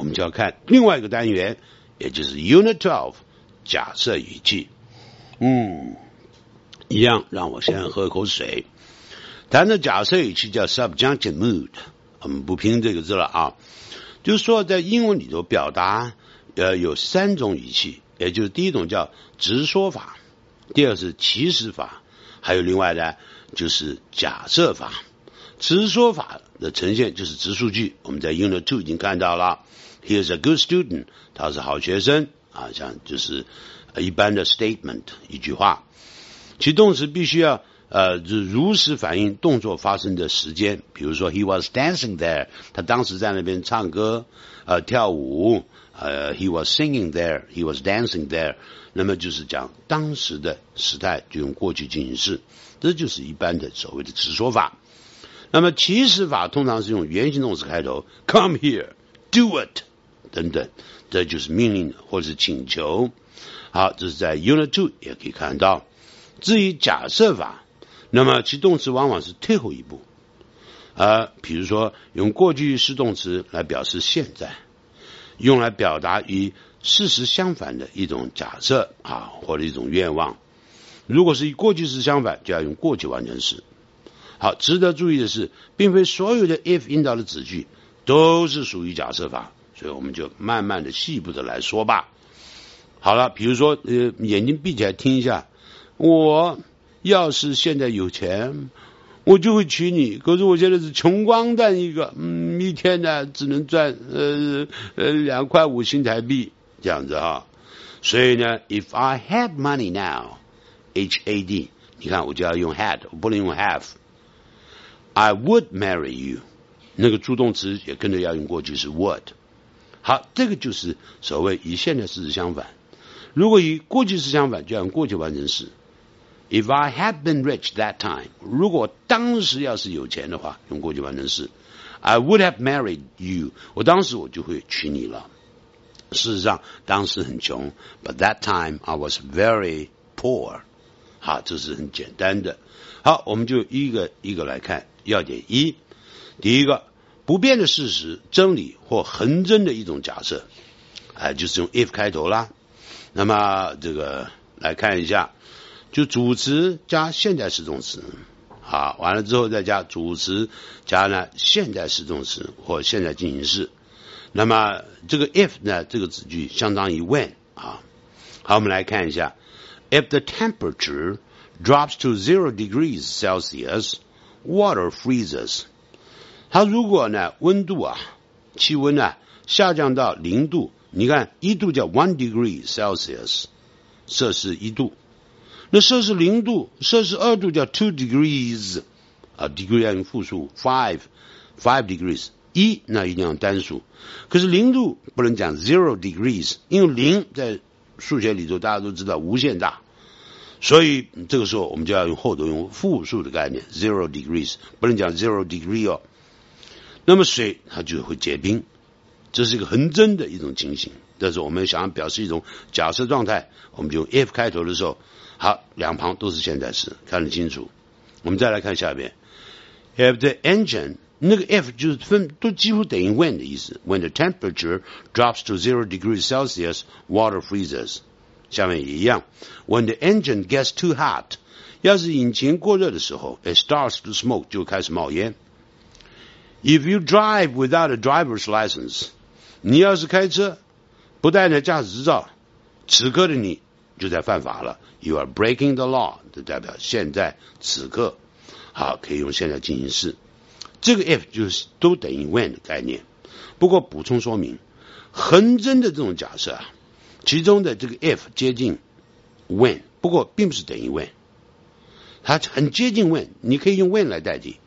们就要看另外一个单元，也就是 Unit 12假设语气。一样，让我先喝口水。谈的假设语气叫 subjunctive mood， 我们不拼这个字了啊。就是说，在英文里头表达有3种语气，也就是第一种叫直说法，第二是祈使法，还有另外的就是假设法。直说法的呈现就是直述句，我们在 Unit 2已经看到了。He is a good student， 他是好学生啊，像就是一般的 statement 一句话。其动词必须要如实反映动作发生的时间，比如说 he was dancing there， 他当时在那边唱歌跳舞he was singing there， he was dancing there， 那么就是讲当时的时态就用过去进行式，这就是一般的所谓的直说法。那么祈使法通常是用原形动词开头 come here do it 等等，这就是命令或是请求。好，这是在 Unit 2也可以看到。至于假设法，那么其动词往往是退后一步，比如说用过去式动词来表示现在，用来表达与事实相反的一种假设或者一种愿望。如果是与过去式相反，就要用过去完成时。好，值得注意的是，并非所有的 if 引导的子句都是属于假设法，所以我们就慢慢的细部的来说吧。好了，比如说眼睛闭起来听一下，我要是现在有钱，我就会娶你，可是我现在是穷光蛋一个，一天呢只能赚2.5块新台币这样子啊。所以呢 if I had money now HAD， 你看我就要用 had， 我不能用 have。I would marry you， 那个助动词也跟着要用过去式 would。 好，这个就是所谓与现在事实相反。如果与过去式相反，就要用过去完成时。If I had been rich that time， 如果当时要是有钱的话，用过去完成时。I would have married you， 我当时我就会娶你了。事实上当时很穷 but that time I was very poor。 好，这是很简单的。好，我们就一个一个来看。要点1，第一个，不变的事实、真理或恒真的一种假设，就是用 if 开头啦。那么这个来看一下，就主词加现在时动词，好，完了之后再加主词加呢现在时动词或现在进行式。那么这个 if 呢，这个子句相当于 when 啊。好，我们来看一下 ，If the temperature drops to 0 degrees Celsius, water freezes。它如果呢温度气温下降到0度，你看1度叫 1 degree Celsius， 摄氏1度。那摄氏0度、摄氏2度叫 2 degrees， degree 要用复数 5 degrees， 1那一定要单数。可是0度不能讲 0 degrees， 因为0在数学里头大家都知道无限大，所以这个时候我们就要用后头用复数的概念 0 degrees， 不能讲 0 degree 哦。那么水它就会结冰，这是一个恒真的一种情形。但是我们想要表示一种假设状态，我们就用 if 开头的时候，好，两旁都是现在时，看得清楚。我们再来看下边 ，if the engine， 那个 if 就是都几乎等于 when 的意思。When the temperature drops to 0 degrees Celsius, water freezes。下面也一样 ，when the engine gets too hot， 要是引擎过热的时候 ，it starts to smoke 就开始冒烟。If you drive without a driver's license， 你要是开车不带着驾驶执照，此刻的你就在犯法了。You are breaking the law， 就代表现在此刻。好，可以用现在进行式。这个 if 就是都等于 when 的概念。不过补充说明，恒真的这种假设其中的这个 if 接近 when， 不过并不是等于 when， 它很接近 when， 你可以用 when 来代替，